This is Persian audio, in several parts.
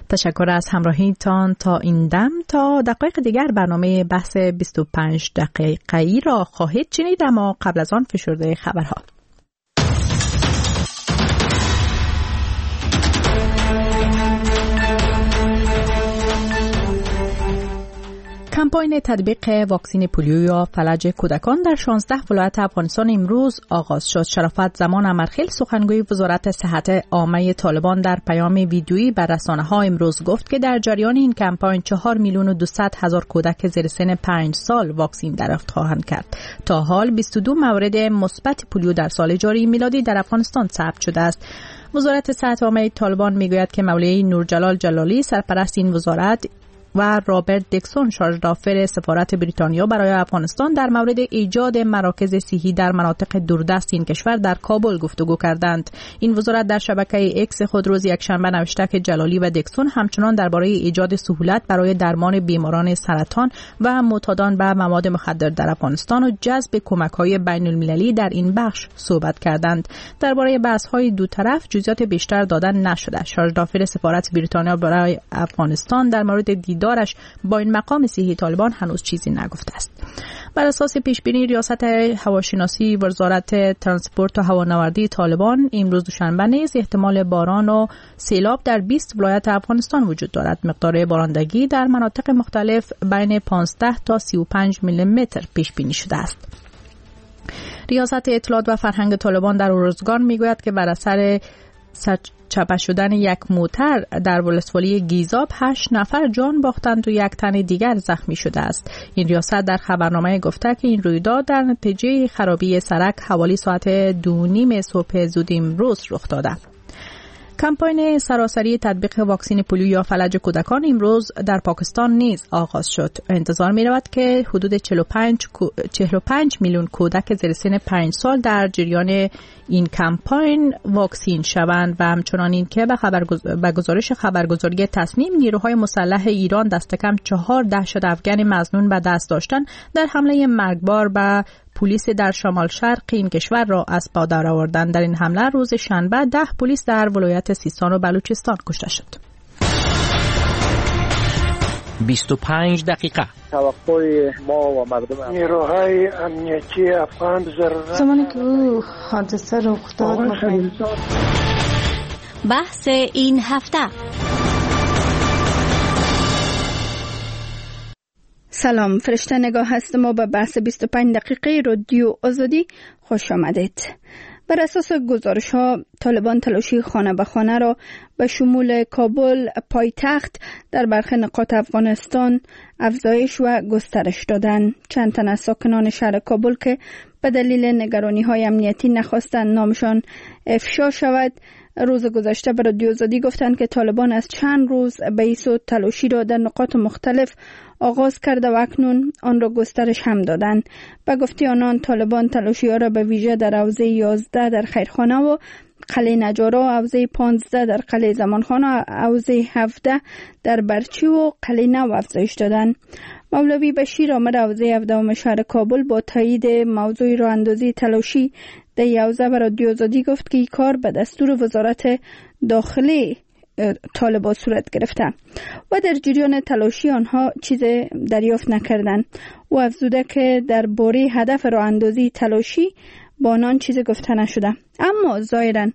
تشکر از همراهیتان تا این دم. تا دقایق دیگر برنامه بحث 25 دقیقه‌ای را خواهید شنید، اما قبل از آن فشرده خبرها. کمپاین تطبیق واکسن پولیو یا فلج کودکان در 16 ولایت افغانستان امروز آغاز شد. شرافت زمان امرخیل سخنگوی وزارت صحت عامه طالبان در پیام ویدیویی بر رسانه‌ها امروز گفت که در جریان این کمپاین 4,200,000 کودک زیر سن 5 سال واکسن دریافت خواهند کرد. تا حال 22 مورد مثبت پولیو در سال جاری میلادی در افغانستان ثبت شده است. وزارت صحت عامه طالبان میگوید که مولوی نورجلال جلالی سرپرست این وزارت و رابرت دیکسون شارژدافر سفارت بریتانیا برای افغانستان در مورد ایجاد مراکز صحی در مناطق دوردست این کشور در کابل گفتگو کردند. این وزارت در شبکه اکس خود روز یکشنبه نوشته که جلالی و دیکسون همچنان درباره ایجاد سهولت برای درمان بیماران سرطان و معتادان به مواد مخدر در افغانستان و جذب کمک‌های بین‌المللی در این بخش صحبت کردند. درباره بحث‌های دو طرف جزئیات بیشتر دادن نشده. شارژدافر سفارت بریتانیا برای افغانستان در مورد دارش با این مقام صحی طالبان هنوز چیزی نگفته است. بر اساس پیشبینی ریاست هواشناسی وزارت ترانسپورت و هوانوردی طالبان امروز دوشنبه نیز احتمال باران و سیلاب در 20 ولایت افغانستان وجود دارد. مقدار بارندگی در مناطق مختلف بین 15 تا 35 میلیمتر پیش بینی شده است. ریاست اطلاعات و فرهنگ طالبان در روزگار میگوید که بر اثر چپه شدن یک موتر در ولسوالی گیزاب 8 نفر جان باختند و 1 تن دیگر زخمی شده است. این ریاست در خبرنامه گفته که این رویداد در نتیجه خرابی سرک حوالی ساعت 2:30 صبح زود امروز رخ داده. کمپاین سراسری تطبیق واکسن پولیو یا فلج کودکان امروز در پاکستان نیز آغاز شد. انتظار می رود که حدود 45 میلیون کودک زیر سن 5 سال در جریان این کمپاین واکسین شوند و همچنان این که به گزارش خبرگزاری تصمیم نیروهای مسلح ایران دست کم 4 دهشت افغان مظنون به دست داشتن در حمله مرگبار به پلیس در شمال شرق این کشور را از پا در آوردند. در این حمله روز شنبه 10 پلیس در ولایت سیستان و بلوچستان کشته شد. 25 دقیقه توقع ما و مردم نیروهای امنیتی افغان زمانی که حادثه رخ داد بحث این هفته. سلام، فرشته نگاه هستم و به بحث 25 دقیقه رادیو آزادی خوش آمدید. بر اساس گزارش ها طالبان تلاشی خانه به خانه را به شمول کابل پایتخت در برخی نقاط افغانستان افزایش و گسترش دادند. چند تن از ساکنان شهر کابل که به دلیل نگرانی های امنیتی نخواستند نامشان افشا شود روز گذشته به رادیو آزادی گفتند که طالبان از چند روز به این سو تلاشی را در نقاط مختلف آغاز کرده و اکنون آن را گسترش هم دادند. به گفته آنان طالبان تلاشی ها را به ویژه در حوزه 11 در خیرخانه و قلعه نجارا، حوزه 15 در قلعه زمانخانه، حوزه 17 در برچی و قلعه نو افزایش دادند. مولوی بشیر آمد حوزه 17 شهر کابل با تایید موضوع راه اندازی تلاشی در یوزه و رادیو آزادی گفت که این کار به دستور وزارت داخلی طالبان صورت گرفته و در جریان تلاشی آنها چیز دریافت نکردند. و افزوده که در باره هدف راه اندازی تلاشی با آنان چیز گفته نشده. اما ظاهراً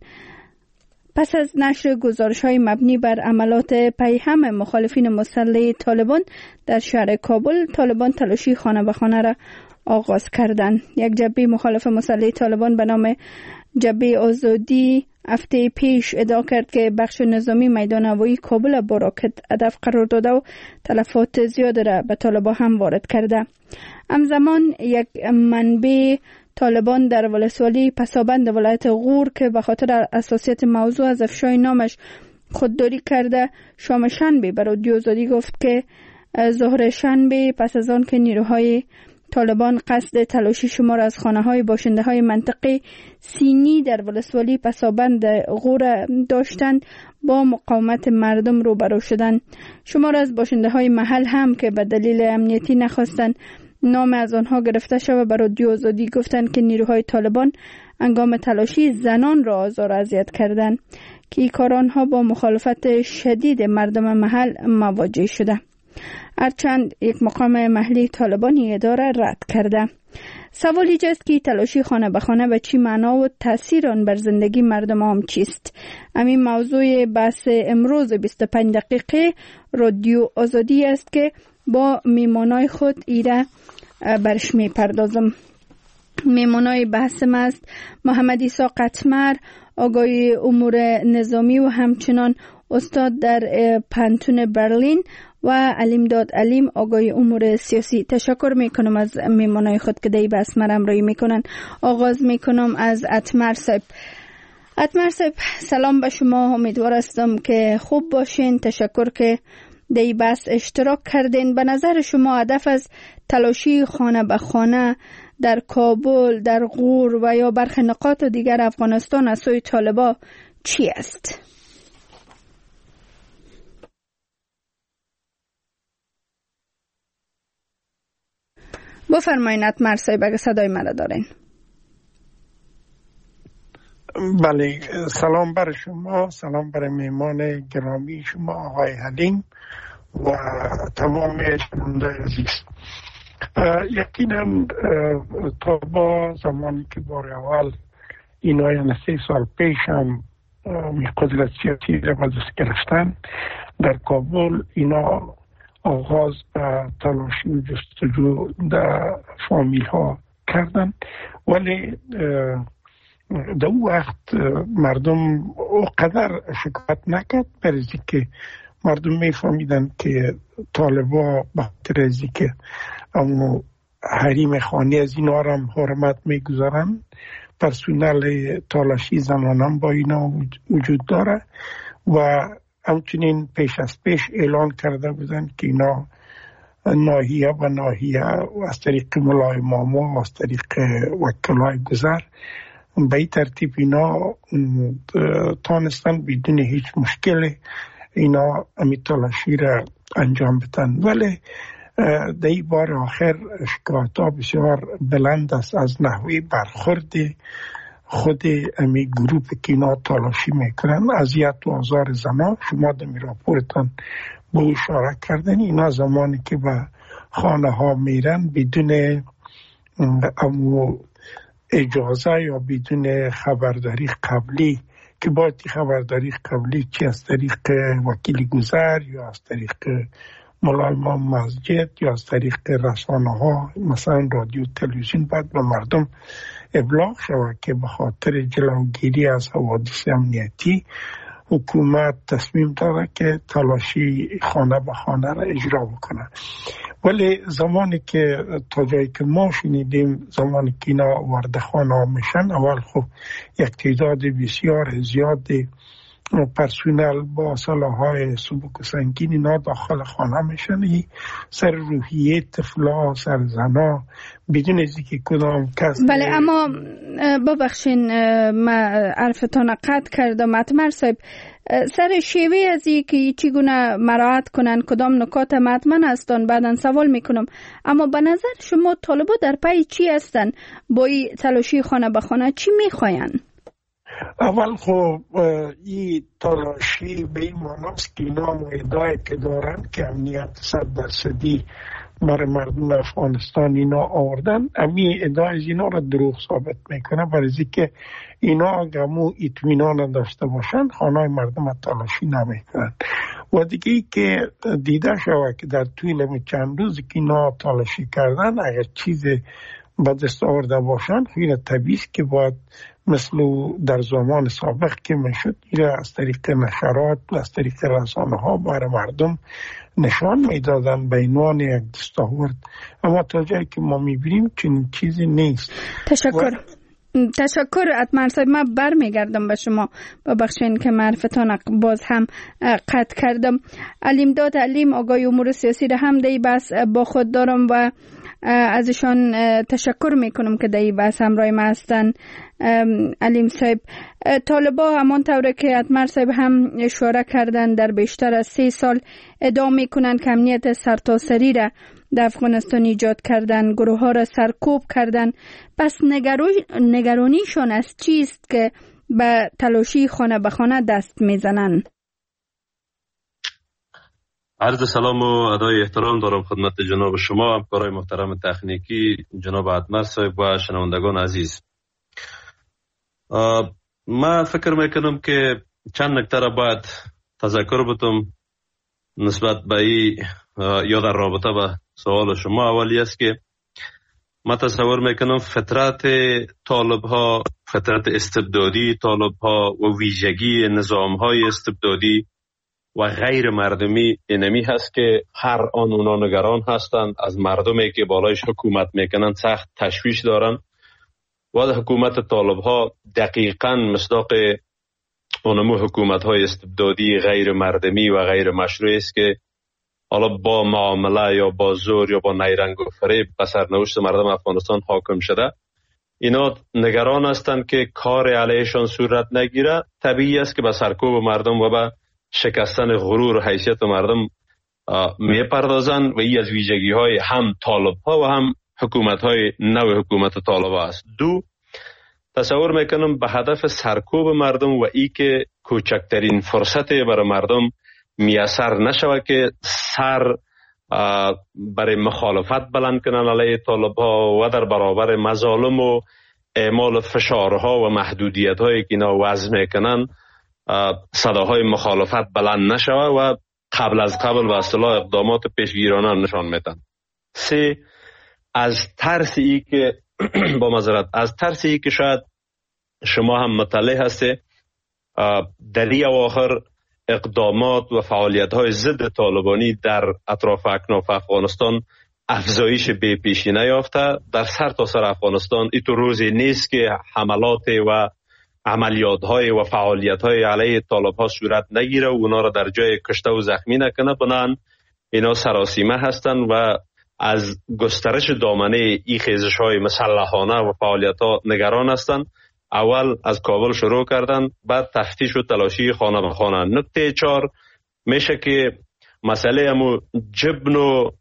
پس از نشر گزارش‌های مبنی بر عملات پیهم مخالفین مسلح طالبان در شهر کابل، طالبان تلاشی خانه به خانه را آغاز کردند. یک جبهه مخالف مسلح طالبان به نام جبهه آزادی هفته پیش ادعا کرد که بخش نظامی میدان هوایی کابل با راکت هدف قرار داده و تلفات زیاد را به طالبان هم وارد کرده. همزمان یک منبع طالبان در ولسوالی پسابند ولایت غور که به خاطر حساسیت موضوع از افشای نامش خودداری کرده شام شنبه به رادیو آزادی گفت که ظهر شنبه پس از آن که نیروهای طالبان قصد تلاشی شمار از خانه‌های باشنده‌های منطقه سینی در ولسوالی پسابند غور داشتند با مقاومت مردم روبرو شدند. شمار از باشنده‌های محل هم که به دلیل امنیتی نخواستند نام از آنها گرفته شود به رادیو آزادی گفتند که نیروهای طالبان هنگام تلاشی زنان را آزار و اذیت کردند. که این کارانها با مخالفت شدید مردم محل مواجه شده. هرچند یک مقام محلی طالبانی اداره رد کرده. سوال اینجاست که تلاشی خانه به خانه به چی معنا و تاثیر آن بر زندگی مردم هم چیست؟ همین موضوع بحث امروز 25 دقیقه رادیو آزادی است که با میمانای خود ایره برش می پردازم. میمانای بحثم است محمد عیسی قطمر، آقای امور نظامی و همچنان استاد در پانتون برلین و علیمداد علیم، آقای امور سیاسی. تشکر میکنم از میمانای خود که دی بحث مرم رای میکنن. آغاز میکنم از اتمر صاحب. اتمر صاحب سلام به شما، امیدوار هستم که خوب باشین. تشکر که دی بحث اشتراک کردین. به نظر شما هدف از تلاشی خانه به خانه در کابل، در غور و یا برخی نقاط دیگر افغانستان از سوی طالبان چی است؟ بفرمایید اتمر صاحب اگه صدای مرا دارین. بله، سلام بر شما، سلام بر میمان گرامی شما آقای حلیم و تمام شنوندگان عزیز. یقینا طالبان زمانی که بار اول اینا یعنی 3 سال پیش هم قدرت سیاسی را به دست گرفتن در کابل، اینا آغاز به تلاشی و جستجو در فامیل ها کردن، ولی در اون وقت مردم اونقدر شکایت نکرد، برای که مردم میفهمیدن که طالبا به خاطر از که اما حریم خانه از اینا را هم حرمت میگذارن، پرسونل تالاشی زنان هم با اینا وجود داره و همچنین پیش از پیش اعلان کرده بودن که اینا ناحیه و ناحیه و از طریق ملای ماما و از طریق وکلای گذر به این ترتیب اینا تانستن بدون هیچ مشکل اینا امی تلاشی را انجام بدن. ولی در این بار آخر شکایت ها بسیار بلند است از نحوه برخورد خود امی گروپ که اینا تلاشی میکنن، اذیت و آزار زنان. شما در راپورتان با اشاره کردن اینا زمانی که به خانه ها میرن بدون اجازه یا بدون خبرداری قبلی، که باید خبرداری قبلی چی از طریق وکیل گذر یا از طریق مولای امام مسجد یا از طریق رسانه ها مثلا رادیو تلویزیون باید به مردم ابلاغ شود که به خاطر جلوگیری از حوادث امنیتی حکومت تصمیم داره که تلاشی خانه به خانه را اجرا بکنه. ولی زمانی که تا جایی که ما شنیدیم، زمانی که اینا وارد خانه میشن، اول خب یک تعداد بسیار زیاد پرسونل با سلاح‌های سبک و سنگین اینا داخل خانه میشن، سر روحیه طفلا، سر زنا، بدون از اینکه کدام کس. بله، اما ببخشین ما عرفتان قطع کردم اتمر صاحب، سر شیوه از اینکه چگونه مراعات کنن کدام نکات مطمئن هستن بعدن سوال میکنم. اما به نظر شما طالبا در پای چی هستن؟ با این تلاشی خانه به خانه چی میخواین؟ اول خب این تلاشی به این معناست که اینا ادعای که دارن که امنیت 100% برای مردم افغانستان اینا آوردن، امی ادعای از اینا را دروغ ثابت میکنه، برای که اینا گمو اطمینان داشته باشن خانه مردم تلاشی نمیکنن. و دیگه ای که دیده شود که در طول چند روز که اینا تلاشی کردن اگر چیز به دست آورده باشن، خیلی طبیعی است که باید مثل در زمان سابق که میشد اینا از طریق نشرات و از طریق رسانه ها برای مردم نشان میدادن به عنوان یک دستاورد، اما تا جایی که ما میبینیم چنین چیزی نیست. تشکر اتمر صاحب. من برمیگردم به شما، ببخشین که معرفتان باز هم قطع کردم. علیمداد علیم، آقای امور سیاسی را هم دی بس با خود دارم و ازشان تشکر میکنم که دی بس همراه ما هستن. علیم صاحب، طالبا همان طوره که اتمر صاحب هم اشاره کردن در بیشتر از 3 سال ادعا میکنن که امنیت سرتاسری را در افغانستان ایجاد کردن، گروه ها را سرکوب کردن. پس نگرانیشان از چیست که به تلاشی خانه به خانه دست میزنند. عرض سلام و ادای احترام دارم خدمت جناب شما، همکارای محترم تکنیکی، جناب ادمر صاحب و شنوندگان عزیز. من فکر میکنم که چند نکته را باید تذکر بدم نسبت به این یا در رابطه با سوال شما. اولی است که من تصور میکنم فطرت طالب ها، فطرت استبدادی طالب ها و ویژگی نظام های استبدادی و غیر مردمی اینمی هست که هر آن اونا نگران هستند از مردمی که بالایش حکومت میکنن، سخت تشویش دارن و حکومت طالب ها دقیقاً مصداق اونمو حکومت های استبدادی غیر مردمی و غیر مشروع است که حالا با معامله یا با زور یا با نیرنگ و فریب به سرنوشت مردم افغانستان حاکم شده. اینا نگران هستند که کار علیهشان صورت نگیره. طبیعی است که به سرکوب مردم و به شکستن غرور و حیثیت مردم می پردازن و این از ویژگی های هم طالب ها و هم حکومت های نو حکومت طالب است. دو، تصور میکنم به هدف سرکوب مردم و ای که کوچکترین فرصت برای مردم میسر نشود که سر برای مخالفت بلند کنن علیه طالب ها و در برابر مظالم و اعمال فشارها و محدودیت هایی که اینا وضع میکنن صداهای مخالفت بلند نشود و قبل از قبل به اصطلاح اقدامات پیشگیرانه نشان میدن. سه، از ترسی که با معذرت از ترسی که شاید شما هم مطلع هستی در این اواخر اقدامات و فعالیت های ضد طالبانی در اطراف اکناف افغانستان افزایش بی پیشی نیافته. در سرتاسر افغانستان این تو روزی نیست که حملات و عملیات های و فعالیت های علیه طالب ها صورت نگیره و اونا را در جای کشته و زخمی نکنه. بنان اینا سراسیمه هستند و از گسترش دامنه این خیزش های مسلحانه و فعالیت ها نگران هستند. اول از کابل شروع کردن، بعد تفتیش و تلاشی خانه به خانه. نکته 4 میشه که مسئله همو جبن و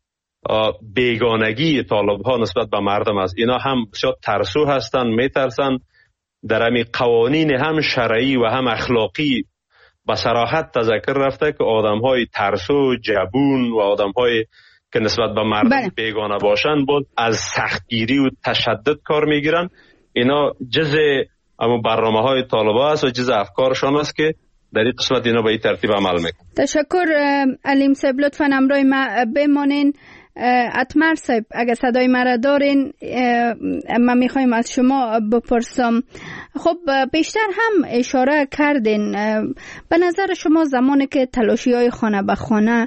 بیگانگی طالب ها نسبت به مردم است. اینا هم بسیار ترسو هستند، میترسن در همی قوانین هم شرعی و هم اخلاقی به صراحت تذکر رفته که آدم های ترسو، جبون و آدم های که نسبت به مردم بیگانه باشن بود از سختگیری و تشدد کار میگیرن. اینا جز اما برنامه های طالبا است و جز افکارشان است که در این قسمت اینا به این ترتیب عمل میکنن. تشکر علیم صاحب، لطفاً همراه ما بمانین. اتمر صاحب اگر صدای مرا دارین من میخوایم از شما بپرسم. خب بیشتر هم اشاره کردین، به نظر شما زمانی که تلاشی های خانه به خانه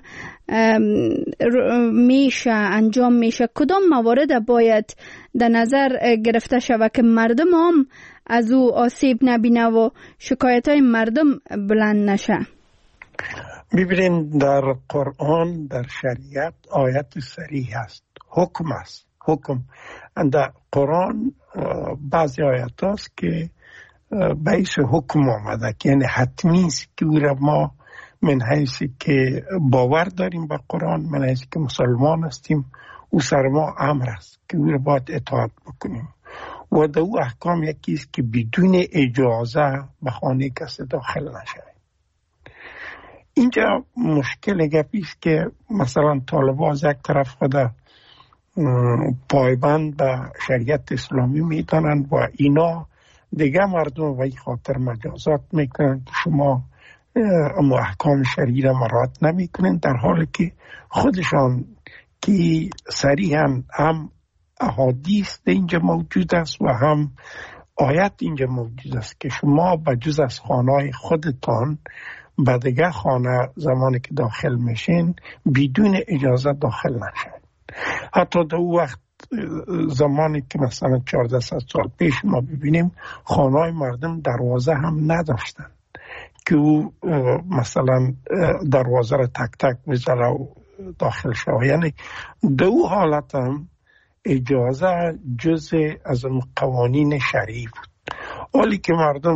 میشه انجام میشه، کدام موارد باید در نظر گرفته شود که مردم هم از او آسیب نبینه و شکایت های مردم بلند نشه؟ ببینید در قرآن، در شریعت آیت صریح است، حکم است. حکم در قرآن بعضی آیات هست که بیس حکم آمده که یعنی حتمی است که ما من حیثی که باور داریم به قرآن، من حیثی که مسلمان هستیم، او سر ما امر است که او را باید اطاعت بکنیم و در او احکام یکی است که بدون اجازه به خانه کسی داخل نشه. اینجا مشکل گپی است که مثلا طالبان از یک طرف خود پایبند به شریعت اسلامی میتونن و اینا دیگه مردم و این خاطر مجازات میکنن که شما اما احکام شرعی را مراعات نمیکنن، در حالی که خودشان که صریحاً هم احادیث اینجا موجود است و هم آیت اینجا موجود است که شما به جز از خانه خودتان به دیگه خانه زمانی که داخل میشین بدون اجازه داخل نشین. حتی در اون وقت زمانی که مثلا 14 سال پیش ما ببینیم خانه مردم دروازه هم نداشتن که او مثلا دروازه را تک تک بزنه و داخل شود. یعنی در اون حالت هم اجازه جزء از اون قوانین شرعی بود. حالی که مردم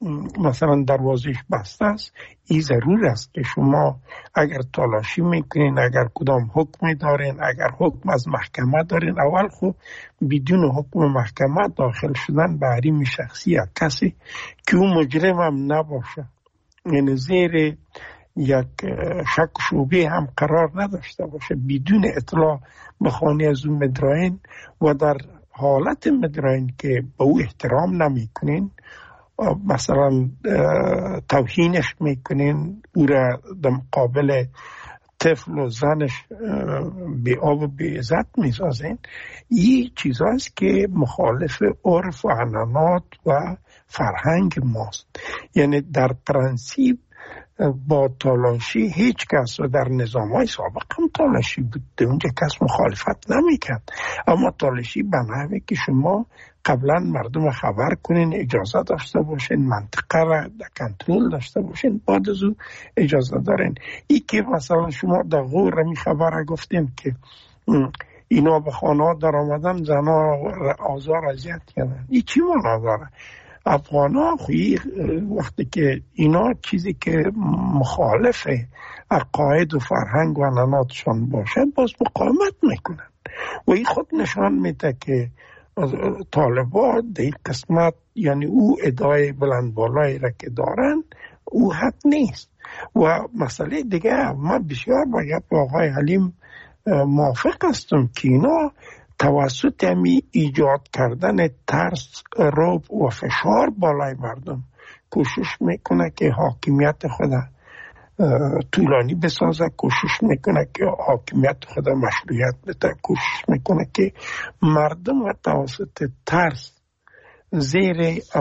مثلا دروازش بسته است، این ضرور است که شما اگر تلاشی میکنین، اگر کدام حکمی دارین، اگر حکم از محکمه دارین، اول خب بدون حکم محکمه داخل شدن به حریم شخصی کسی که اون مجرم هم نباشه، یعنی زیر یک شک شبهه هم قرار نداشته باشه، بدون اطلاع به خانه از اون مدرعین و در حالت مدرعین که به او احترام نمیکنین، مثلا توهینش میکنین، او را در مقابل طفل و زنش بی آب و بی عزت میسازین، این چیز هست که مخالف عرف و عنعنات و فرهنگ ماست. یعنی در پرنسیپ با تالاشی هیچ کس، و در نظام‌های سابق هم تالاشی بود، اونجا کس مخالفت نمیکرد، اما تالاشی به نحوی که شما قبلا مردم خبر کنین، اجازه داشته باشین، منطقه را در کنترل داشته باشین، بعد از او اجازه دارین. ای که مثلا شما در غور می خبر گفتین که اینا به خانه در آمدن زنا آزار اذیت کردن، ای چی معنا داره؟ افغانا خویی وقتی که اینا چیزی که مخالف عقاید و فرهنگ و عنعناتشان باشه باز مقاومت میکنن و این خود نشان میده که طالبان در این قسمت، یعنی او ادعای بلند بالایی را که دارن او حق نیست. و مسئله دیگه، من بسیار با آقای حلیم موافق هستم که اینا توسط همی ایجاد کردن ترس، رعب و فشار بالای مردم کوشش میکنه که حاکمیت خود طولانی بسازه، کوشش میکنه که حاکمیت خود مشروعیت بده، کوشش میکنه که مردم و توسط ترس زیر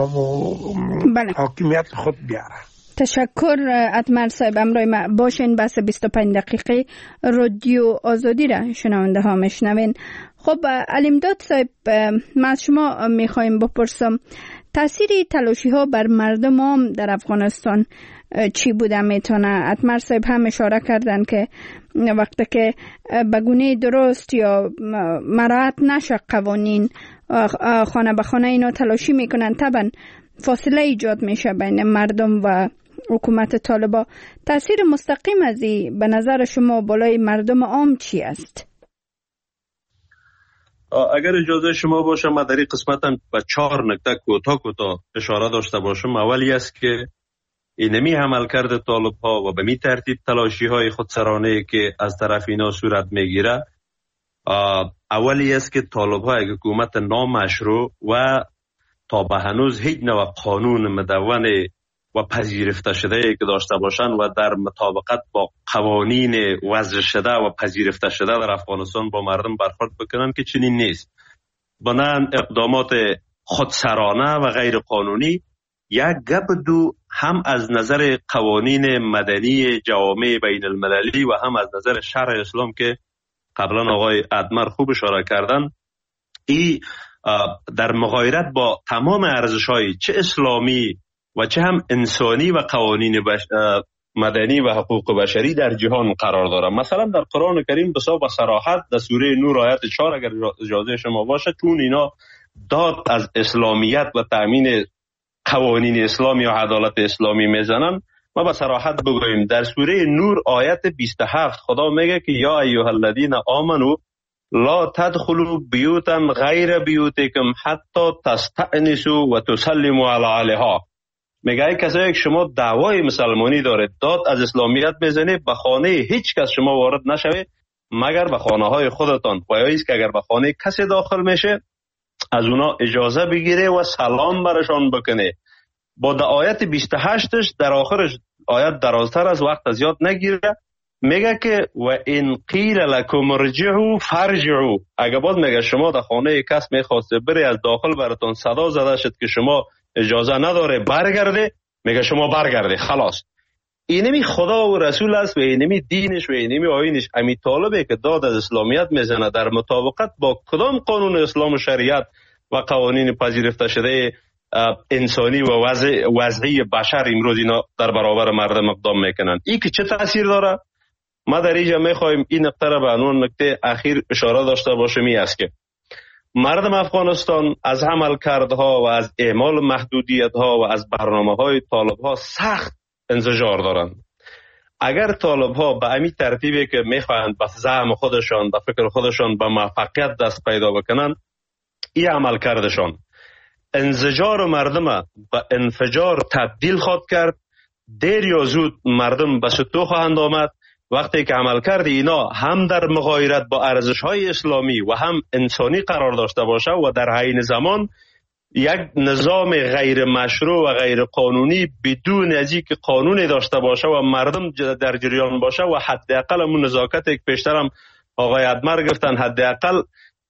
حاکمیت خود بیاره. تشکر اتمر صاحب، امروی ما باشین. بس 25 دقیقه رادیو آزادی را شنونده ها میشنوین. خب علیمداد صاحب، من از شما میخوایم بپرسم تاثیر تلاشی ها بر مردم هم در افغانستان چی بوده میتونه؟ اتمر صاحب هم اشاره کردن که وقتی که به گونه درست یا مراعات نشه قوانین، خانه به خانه اینا تلاشی میکنن، طبعا فاصله ایجاد میشه بین مردم و حکومت طالبان. تاثیر مستقیم از این به نظر شما بالای مردم عام چی است؟ اگر اجازه شما باشه من در این قسمت هم به 4 نکته کوتاه اشاره داشته باشم. اولی است که اینمی عمل کرده طالب ها و به می ترتیب تلاشی های خودسرانه که از طرف اینا صورت میگیره، اولی است که طالب ها یک حکومت نامشروع و تا به هنوز هیچ نوع قانون مدون و پذیرفته شده که داشته باشند و در مطابقت با قوانین وضع شده و پذیرفته شده در افغانستان با مردم برخورد بکنن که چنین نیست. بنابراین اقدامات خودسرانه و غیر قانونی یک گپ دو، هم از نظر قوانین مدنی جوامع بین المللی و هم از نظر شرع اسلام که قبلا آقای ادمر خوب اشاره کردن، این در مغایرت با تمام ارزش‌های چه اسلامی و چه هم انسانی و قوانین مدنی و حقوق بشری در جهان قرار داره. مثلا در قرآن کریم بسیار با صراحت در سوره نور آیت 4 اگر اجازه شما باشه، چون اینا داد از اسلامیت و تأمین قوانین اسلامی و عدالت اسلامی میزنن، ما با صراحت بگوییم در سوره نور آیت 27 خدا میگه که یا ایها الذین آمنو لا تدخلوا بیوتا غیر بیوتکم حتی تستأنسوا و تسلموا علی اهلها. میگه ای کسایی که شما دعوای مسلمانی دارید، داد از اسلامیت میزنه، به خانه هیچ کس شما وارد نشوید مگر به خانه های خودتان، پایایی است که اگر به خانه کسی داخل میشه از اونا اجازه بگیره و سلام برشان بکنه. با آیت 28ش در آخرش آیت درازتر از وقت از یاد نگیره، میگه که و ان قیل لکم ارجعوا فارجعوا. اگه باز میگه شما در خانه کس میخواسته بری، از داخل براتون صدا زده شد که شما اجازه نداره برگرده، میگه شما برگرده خلاص. اینمی خدا و رسول است و اینمی دینش و اینمی آیینش. امی طالبه که داد از اسلامیت میزنه در مطابقت با کدام قانون اسلام و شریعت و قوانین پذیرفته شده انسانی و وضعی بشر امروز اینا در برابر مردم اقدام میکنن. این که چه تاثیر داره؟ ما در اینجا میخوایم این نقطه را به عنوان نکته اخیر اشاره داشته باشم، این است که مردم افغانستان از عملکردها و از اعمال محدودیت‌ها و از برنامه‌های طالب‌ها سخت انزجار دارند. اگر طالب‌ها به همین ترتیبی که می‌خواهند به زعم خودشان به فکر خودشان به موفقیت دست پیدا بکنند، این عملکردشان انزجار مردم به انفجار تبدیل خواهد کرد. دیر یا زود مردم به ستو خواهند آمد وقتی که عملکرد اینا هم در مغایرت با ارزش‌های اسلامی و هم انسانی قرار داشته باشه و در عین زمان یک نظام غیر مشروع و غیر قانونی بدون از اینکه قانونی داشته باشه و مردم در جریان باشه و حداقل همون نزاکتی که پیشترم آقای ادمر گفتن، حداقل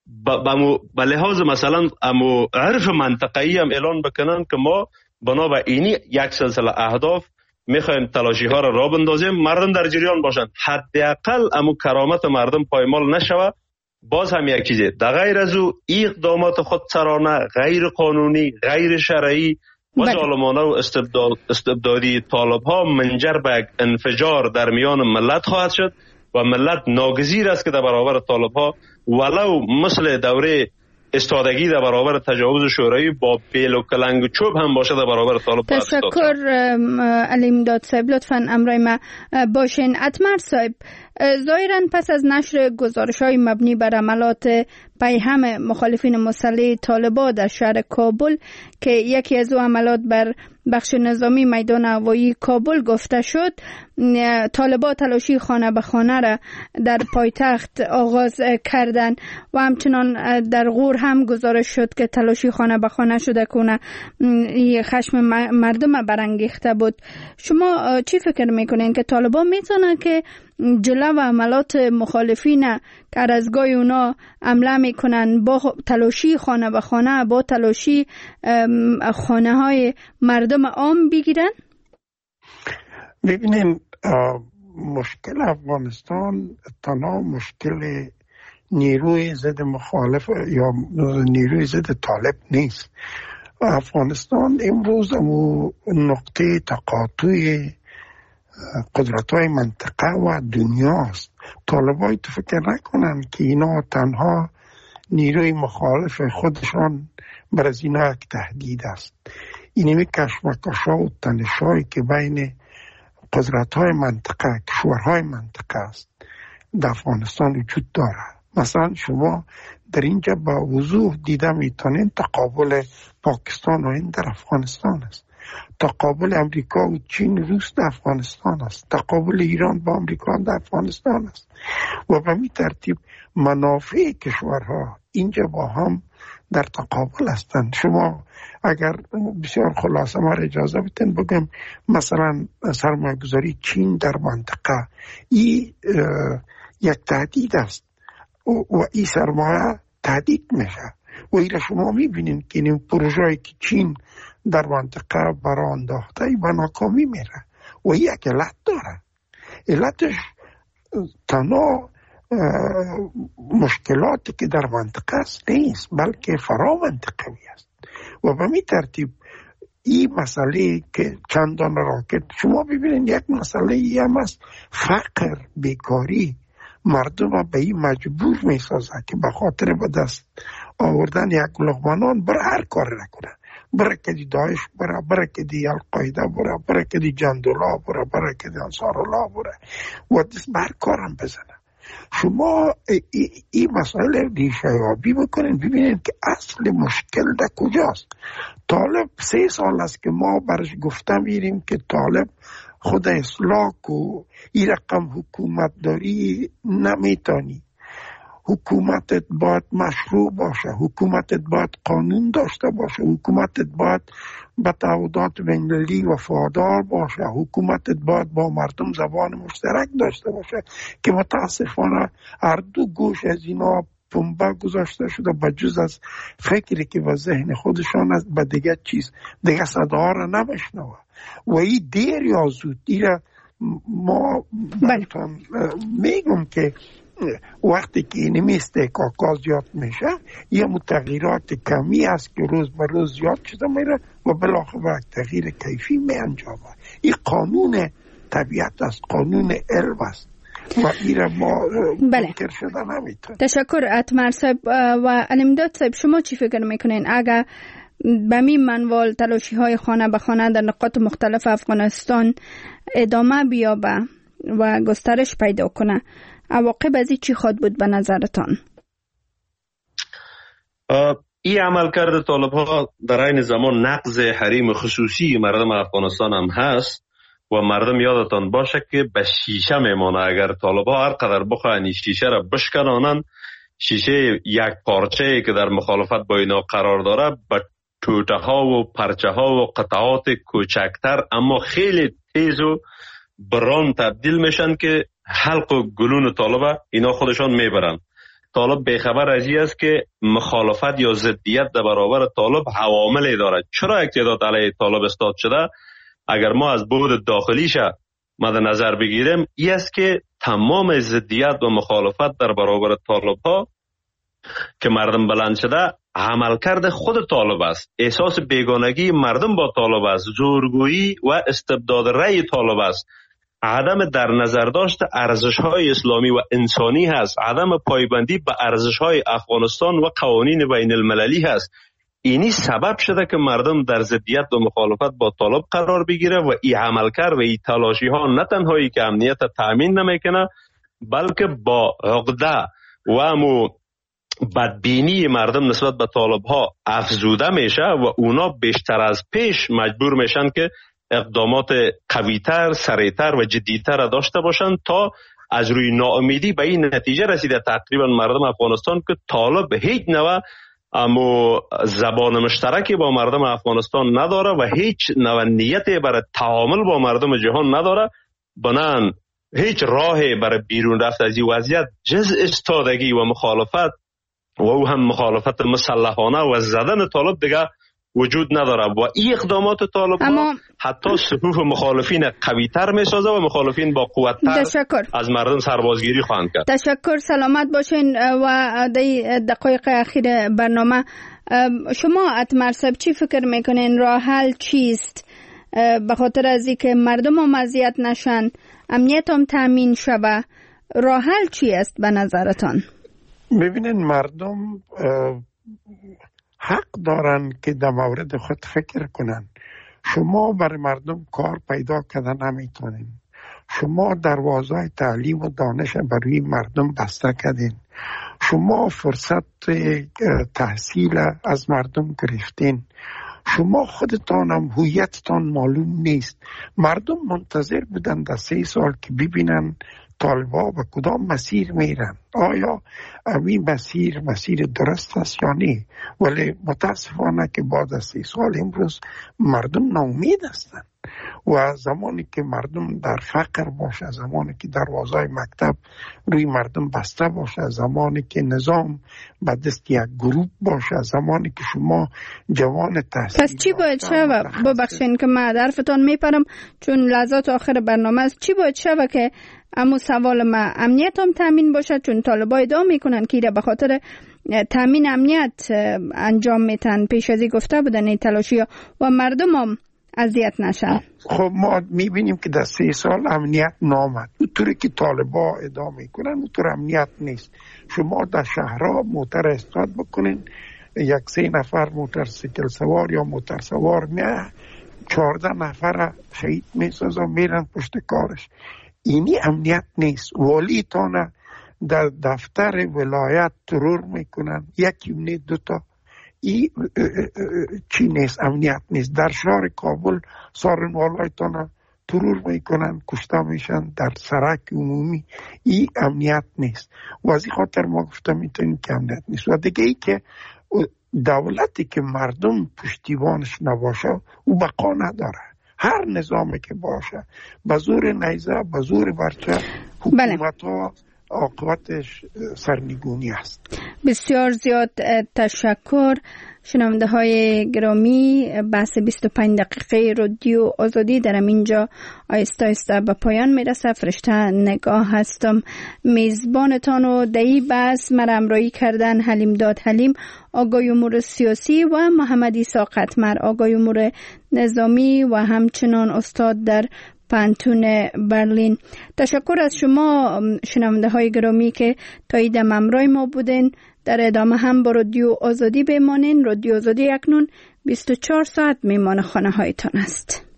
به لحاظ مثلا امو عرف منطقه‌ای هم اعلان بکنن که ما بنا به اینی یک سلسله اهداف میخوایم تلاشی ها را بندازیم، مردم در جریان باشند، حداقل امو کرامت مردم پایمال نشوه. باز هم یک چیزه در غیر از او اقدامات خودسرانه، غیر قانونی، غیر شرعی و ظالمانه و استبدادی طالب ها منجر به یک انفجار در میان ملت خواهد شد و ملت ناگزیر است که در برابر طالب ها ولو مثل دوره استادگی در برابر تجاوز شورایی با بیل و کلنگ و چوب هم باشه در برابر طالب. تشکر علی امداد صاحب، لطفاً امرای ما باشین. ادمر صاحب، ظاهراً پس از نشر گزارش‌های مبنی بر عملات پیهم مخالفین مسلح طالبان در شهر کابل که یکی از او عملات بر بخش نظامی میدان هوایی کابل گفته شد، طالبان تلاشی خانه به خانه را در پایتخت آغاز کردند و همچنان در غور هم گزارش شد که تلاشی خانه به خانه شده کنه خشم مردم برانگیخته بود. شما چی فکر میکنین که طالبان میتونن که جلو و عملات مخالفین که از گاهی اونا حمله میکنن با تلاشی خانه به خانه، با تلاشی خانه های مردم عام بگیرن؟ ببینین، مشکل افغانستان تنها مشکل نیروی ضد مخالف یا نیروی ضد طالب نیست. افغانستان امروز نقطه تقاطع قدرت‌های منطقه و دنیاست. طالبای تو فکر نکنن که اینا تنها نیروی مخالف خودشان بر از اینا یک تهدید است. اینمی کشمکش‌ها و تنش‌هایی که بین قدرت‌های منطقه، کشورهای منطقه است در افغانستان وجود دارد. مثلا شما در اینجا با وضوح دیده میتونین تقابل پاکستان و هند در افغانستان است، تقابل امریکا و چین روس در افغانستان است، تقابل ایران با امریکا در افغانستان است و به می ترتیب منافع کشورها اینجا با هم در تقابل هستند. شما اگر بسیار خلاصه ما اجازه بدین بگم، مثلا سرمایه‌گذاری چین در منطقه این یک تهدید است و این سرمایه تهدید میشه و ایره شما میبینین که این پروژه‌ای که چین در منطقه برای انداخته به ناکامی میره و یک علت داره. علتش تنها مشکلاتی که در منطقه است نیست، بلکه فرا منطقوی است و به می ترتیب این مسئله که چندان راکت شما ببینید یک مسئله ای هم است، فقر، بیکاری مردم به این مجبور می سازه که به خاطر به دست آوردن یک لقمه نان بر هر کار نکنه، برای که دی داعش بره، برای که دی القاعده بره، برای که دی جندولا بره، برای که دی انصارالله بره و دست بر کارم بزنه. شما این مسئله ریشه یابی بکنین ببینید که اصل مشکل در کجاست. طالب 3 سال است که ما برش گفته میریم که طالب خود اصلاح و این رقم حکومت داری نمیتانی. حکومتت باید مشروع باشه، حکومتت باید قانون داشته باشه، حکومتت باید به تعهدات بین‌المللی وفادار باشه، حکومتت باید با مردم زبان مشترک داشته باشه که متاسفانه هر دو گوش از اینا پنبه گذاشته شده به جز از فکری که به ذهن خودشان است به دیگه چیز دیگه صدا را نمیشنوه و این دیر یا زود دیره ما براتون میگم که وقتی که اینمی استحقاقات زیاد میشه یه تغییرات کمی است که روز به روز زیاد شده میره و بالاخره تغییر کیفی می انجامه. این قانون طبیعت است، قانون علم است و ایره ما بله. منکر شده نمیتون. تشکر اتمر صاحب. و علمداد صاحب شما چی فکر میکنین اگر به می منوال تلاشی های خانه به خانه در نقاط مختلف افغانستان ادامه بیابه و گسترش پیدا کنه، عواقب از این چی خواهد بود به نظرتان؟ این عملکرد طالب ها در این زمان نقض حریم خصوصی مردم افغانستان هم هست و مردم یادتان باشه که به شیشه میمانه. اگر طالب ها هر قدر بخواهند شیشه را بشکنانند، شیشه یک پارچه که در مخالفت با اینا قرار داره به توته ها و پرچه ها و قطعات کوچکتر اما خیلی تیز و بران تبدیل میشن که حلق و گلون طالب اینا خودشان میبرن. طالب بیخبر از این است که مخالفت یا ضدیت در برابر طالب عواملی دارد. چرا اقتدار علیه طالب استاد شده؟ اگر ما از بعد داخلیش مد نظر بگیریم، این است که تمام ضدیت و مخالفت در برابر طالب ها که مردم بلند شده عملکرد خود طالب است. احساس بیگانگی مردم با طالب است، زورگویی و استبداد رأی طالب است، عدم در نظر داشت ارزش‌های اسلامی و انسانی هست، عدم پایبندی به ارزش‌های افغانستان و قوانین بین المللی هست. اینی سبب شده که مردم در ضدیت و مخالفت با طالب قرار بگیره و این عملکرد و این تلاشی‌ها نه تنهایی که امنیت تامین نمیکنه، بلکه با عقده و امو بدبینی مردم نسبت به طالب ها افزوده میشه و اونا بیشتر از پیش مجبور میشن که اقدامات قویتر، سریعتر و جدیتر داشته باشند تا از روی ناامیدی به این نتیجه رسیده تقریبا مردم افغانستان که طالب هیچ نوع زبان مشترکی با مردم افغانستان نداره و هیچ نوع نیتی برای تعامل با مردم جهان نداره، بنان هیچ راهی برای بیرون رفت از این وضعیت جز ایستادگی و مخالفت و او هم مخالفت مسلحانه و زدن طالب دیگه وجود نداره و این اقدامات طالب حتی صفوف مخالفین قوی‌تر میسازه و مخالفین با قوت‌تر از مردم سربازگیری خواهند کرد. تشکر، سلامت باشین. و در دقایق اخیر برنامه شما اتمر صاحب چی فکر میکنین راه حل چیست به خاطر از اینکه مردم هم اذیت نشن، امنیت هم تامین شوه؟ راه حل چی است به نظرتان؟ ببینین مردم حق دارن که در مورد خود فکر کنن. شما برای مردم کار پیدا کردن نمیتونین. شما دروازه تعلیم و دانش برای مردم بسته کردین. شما فرصت تحصیل از مردم گرفتین. شما خودتان هم هویتتان معلوم نیست. مردم منتظر بودن در 3 سال که ببینن طالبا به کدام مسیر میرن، آیا این مسیر درست است یا نه. ولی متاسفانه که بعد از 3 سال امروز مردم ناامید هستند و زمانی که مردم در فقر باشه، زمانی که دروازه مکتب روی مردم بسته باشه، زمانی که نظام به دست یک گروه باشه، زمانی که شما جوان تحصیل پس چی باید شوه؟ ببخشین که من حرفتان میپرم چون لحظات آخر برنامه است. چی باید شوه که اما سوال ما امنیت هم تامین باشه؟ چون طالبا ادعا میکنن که به خاطر تامین امنیت انجام میتن، پیش ازی گفته بودن این تلاشی ها و مردم هم اذیت نشن. خب ما میبینیم که در 3 سال امنیت نامد. اونطوری که طالبا ادعا میکنن اونطور امنیت نیست. شما در شهرها موتر استاد بکنین، 1-3 نفر موتورسیکل سوار یا موتر سوار 14 نفر شهید میسازن میرن پشت کارش. اینی امنیت نیست. والی تانه در دفتر ولایت ترور میکنن، 1 یا 2 تا. این چی نیست؟ امنیت نیست. در شهر کابل سارنوالای تانه ترور میکنن، کشته میشن در سرک عمومی. این امنیت نیست و از این خاطر ما گفتم میتونیم که امنیت نیست. و دیگه ای که دولتی که مردم پشتیبانش نباشه او بقا نداره. هر نظامی که باشه به زور نیزه، به زور برچه، حکومت ها عاقبتش سرنگونی است. بسیار زیاد تشکر. شنونده های گرامی، بحث 25 دقیقه رادیو آزادی در اینجا آیسته آیسته به پایان میرسه. فرشته نگاه هستم، میزبانتان و دهی بحث مرا همراهی کردن حلیمداد حلیم، آقای امور سیاسی، و محمد عیسی قطمر، آقای امور نظامی و همچنان استاد در پانتون برلین. تشکر از شما شنونده های گرامی که تا ایدم همراه ما بودین. در ادامه هم با رادیو آزادی بمانین. رادیو آزادی اکنون 24 ساعت میمان خانه هایتان است.